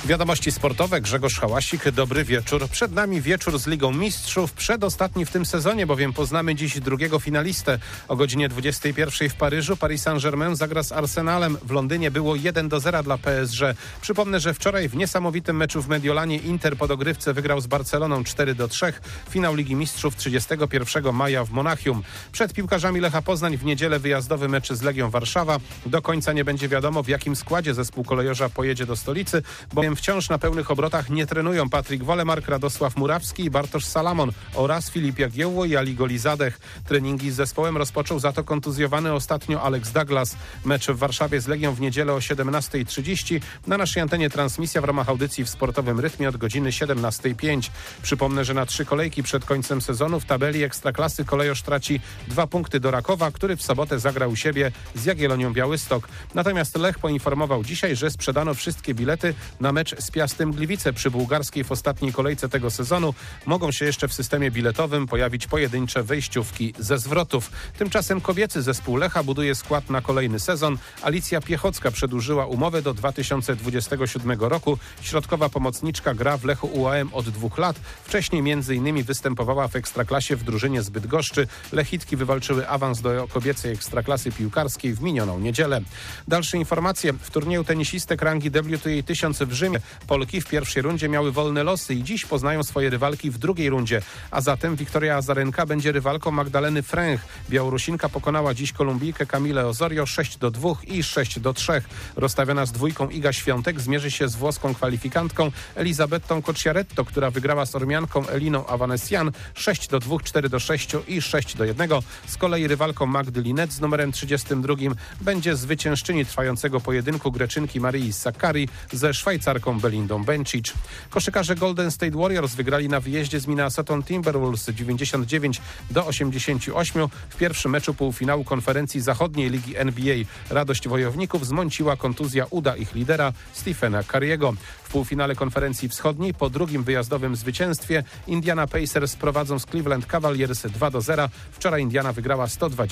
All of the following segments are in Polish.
Wiadomości sportowe, Grzegorz Hałasik, dobry wieczór. Przed nami wieczór z Ligą Mistrzów, przedostatni w tym sezonie, bowiem poznamy dziś drugiego finalistę. O godzinie 21 w Paryżu Paris Saint-Germain zagra z Arsenalem. W Londynie było 1-0 dla PSG. Przypomnę, że wczoraj w niesamowitym meczu w Mediolanie Inter po dogrywce wygrał z Barceloną 4-3. Finał Ligi Mistrzów 31 maja w Monachium. Przed piłkarzami Lecha Poznań w niedzielę wyjazdowy mecz z Legią Warszawa. Do końca nie będzie wiadomo, w jakim składzie zespół kolejorza pojedzie do stolicy, bowiem wciąż na pełnych obrotach nie trenują Patryk Wolemark, Radosław Murawski i Bartosz Salamon oraz Filip Jagiełło i Ali Golizadeh. Treningi z zespołem rozpoczął za to kontuzjowany ostatnio Alex Douglas. Mecz w Warszawie z Legią w niedzielę o 17:30. Na naszej antenie transmisja w ramach audycji w sportowym rytmie od godziny 17:05. Przypomnę, że na 3 kolejki przed końcem sezonu w tabeli Ekstraklasy kolejorz traci 2 punkty do Rakowa, który w sobotę zagra u siebie z Jagiellonią Białystok. Natomiast Lech poinformował dzisiaj, że sprzedano wszystkie bilety na mecz z Piastem Gliwice przy Bułgarskiej w ostatniej kolejce tego sezonu. Mogą się jeszcze w systemie biletowym pojawić pojedyncze wejściówki ze zwrotów. Tymczasem kobiecy zespół Lecha buduje skład na kolejny sezon. Alicja Piechocka przedłużyła umowę do 2027 roku. Środkowa pomocniczka gra w Lechu UAM od 2 lat. Wcześniej m.in. występowała w Ekstraklasie w drużynie z Bydgoszczy. Lechitki wywalczyły awans do kobiecej Ekstraklasy piłkarskiej w minioną niedzielę. Dalsze informacje. W turnieju tenisistek rangi WTA 1000 w Rzymie Polki w pierwszej rundzie miały wolne losy i dziś poznają swoje rywalki w drugiej rundzie. A zatem Wiktoria Azarenka będzie rywalką Magdaleny Fręch. Białorusinka pokonała dziś Kolumbijkę Camilę Osorio 6-2 i 6-3. Rozstawiona z dwójką Iga Świątek zmierzy się z włoską kwalifikantką Elizabettą Cocciaretto, która wygrała z Ormianką Eliną Avanesian 6-2, 4-6 i 6-1. Z kolei rywalką Magdy Linet z numerem 32 będzie zwyciężczyni trwającego pojedynku Greczynki Marii Sakkari ze Szwajcarką Belindą Bencic. Koszykarze Golden State Warriors wygrali na wyjeździe z Minnesota Timberwolves 99-88 w pierwszym meczu półfinału konferencji zachodniej Ligi NBA. Radość wojowników zmąciła kontuzja uda ich lidera Stephena Curry'ego. W półfinale konferencji wschodniej po drugim wyjazdowym zwycięstwie Indiana Pacers prowadzą z Cleveland Cavaliers 2-0. Wczoraj Indiana wygrała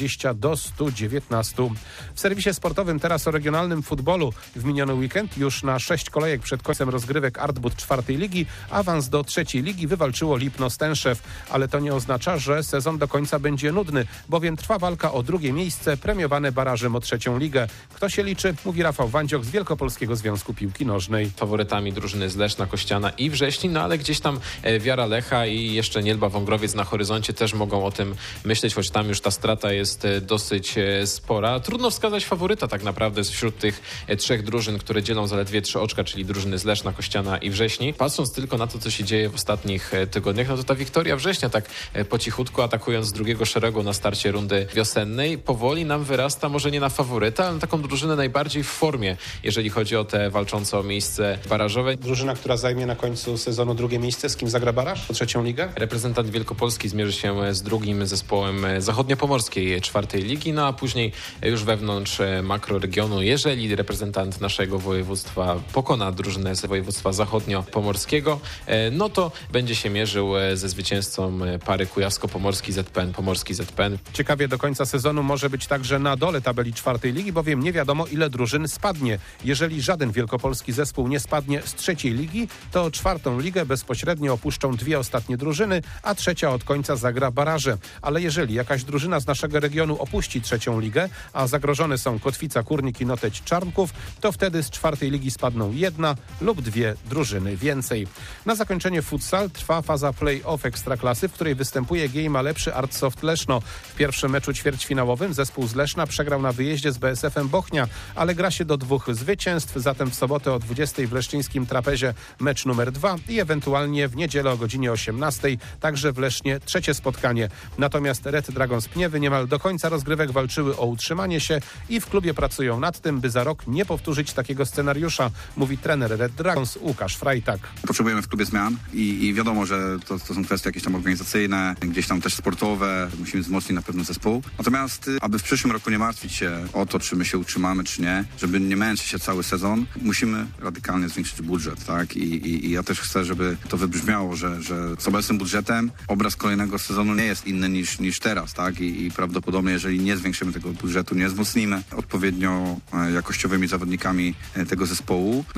120-119. W serwisie sportowym teraz o regionalnym futbolu. W miniony weekend już na 6 kolejek przed końcem rozgrywek Artbud 4. ligi awans do 3. ligi wywalczyło Lipno Stęszew. Ale to nie oznacza, że sezon do końca będzie nudny, bowiem trwa walka o drugie miejsce premiowane barażem o 3. ligę. Kto się liczy? Mówi Rafał Wandzioch z Wielkopolskiego Związku Piłki Nożnej. Faworytami drużyny z Leszna, Kościana i Wrześni, no ale gdzieś tam wiara Lecha i jeszcze Nielba Wągrowiec na horyzoncie też mogą o tym myśleć, choć tam już ta strata jest dosyć spora. Trudno wskazać faworyta tak naprawdę wśród tych 3 drużyn, które dzielą zaledwie 3 oczka, czyli drużyny z Leszna, Kościana i Wrześni. Patrząc tylko na to, co się dzieje w ostatnich tygodniach, no to ta Wiktoria Września tak po cichutku atakując z drugiego szeregu na starcie rundy wiosennej, powoli nam wyrasta może nie na faworyta, ale na taką drużynę najbardziej w formie, jeżeli chodzi o te walczące o miejsce barażowe. Drużyna, która zajmie na końcu sezonu drugie miejsce, z kim zagra baraż o 3. ligę? Reprezentant Wielkopolski zmierzy się z drugim zespołem zachodniopomorskiej 4. ligi, no a później już wewnątrz makroregionu, jeżeli reprezentant naszego województwa pokona drużynę z województwa zachodniopomorskiego, no to będzie się mierzył ze zwycięzcą pary Kujawsko-Pomorski ZPN, Pomorski ZPN. Ciekawie do końca sezonu może być także na dole tabeli 4. ligi, bowiem nie wiadomo, ile drużyn spadnie. Jeżeli żaden wielkopolski zespół nie spadnie z 3. ligi, to 4. ligę bezpośrednio opuszczą 2 ostatnie drużyny, a 3. od końca zagra baraże. Ale jeżeli jakaś drużyna z naszego regionu opuści 3. ligę, a zagrożone są Kotwica, Kórnik i Noteć Czarnków, to wtedy z 4. ligi spadną 1 lub 2 drużyny więcej. Na zakończenie futsal trwa faza play-off Ekstraklasy, w której występuje Gejma Lepszy Artsoft Leszno. W pierwszym meczu ćwierćfinałowym zespół z Leszna przegrał na wyjeździe z BSF-em Bochnia, ale gra się do 2 zwycięstw, zatem w sobotę o 20 w Leszczyńskim Trapezie mecz numer 2 i ewentualnie w niedzielę o godzinie 18 także w Lesznie 3. spotkanie. Natomiast Red Dragons Pniewy niemal do końca rozgrywek walczyły o utrzymanie się i w klubie pracują nad tym, by za rok nie powtórzyć takiego scenariusza, mówi trener Red Dragons Łukasz Frajtak. Potrzebujemy w klubie zmian i wiadomo, że to są kwestie jakieś tam organizacyjne, gdzieś tam też sportowe, musimy wzmocnić na pewno zespół. Natomiast aby w przyszłym roku nie martwić się o to, czy my się utrzymamy, czy nie, żeby nie męczyć się cały sezon, musimy radykalnie zwiększyć budżet, tak? I ja też chcę, żeby to wybrzmiało, że z obecnym budżetem obraz kolejnego sezonu nie jest inny niż teraz, tak? I prawdopodobnie, jeżeli nie zwiększymy tego budżetu, nie wzmocnimy odpowiednio jakościowymi zawodnikami tego zespołu, będzie podobny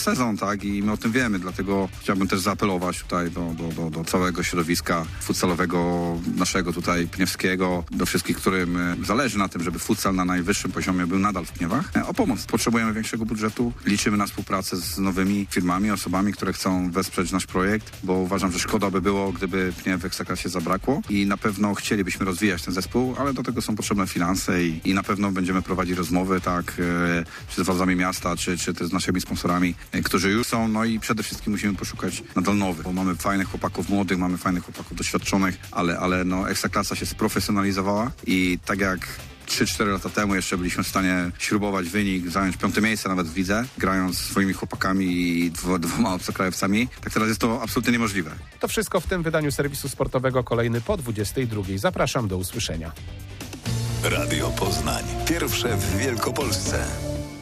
sezon, tak? I my o tym wiemy, dlatego chciałbym też zaapelować tutaj do całego środowiska futsalowego naszego tutaj pniewskiego, do wszystkich, którym zależy na tym, żeby futsal na najwyższym poziomie był nadal w Pniewach, o pomoc. Potrzebujemy większego budżetu, liczymy na współpracę z nowymi firmami, osobami, które chcą wesprzeć nasz projekt, bo uważam, że szkoda by było, gdyby Pniew w Ekstraklasie zabrakło i na pewno chcielibyśmy rozwijać ten zespół, ale do tego są potrzebne finanse i na pewno będziemy prowadzić rozmowy, tak, czy z władzami miasta, czy też z naszymi sponsorami, którzy już są, no i przede wszystkim musimy poszukać nadal nowych, bo mamy fajnych chłopaków młodych, mamy fajnych chłopaków doświadczonych, ale no Ekstraklasa się sprofesjonalizowała i tak jak 3-4 lata temu jeszcze byliśmy w stanie śrubować wynik, zająć 5. miejsce nawet w lidze, grając swoimi chłopakami i dwoma obcokrajowcami. Tak teraz jest to absolutnie niemożliwe. To wszystko w tym wydaniu serwisu sportowego, kolejny po 22. Zapraszam, do usłyszenia. Radio Poznań. Pierwsze w Wielkopolsce.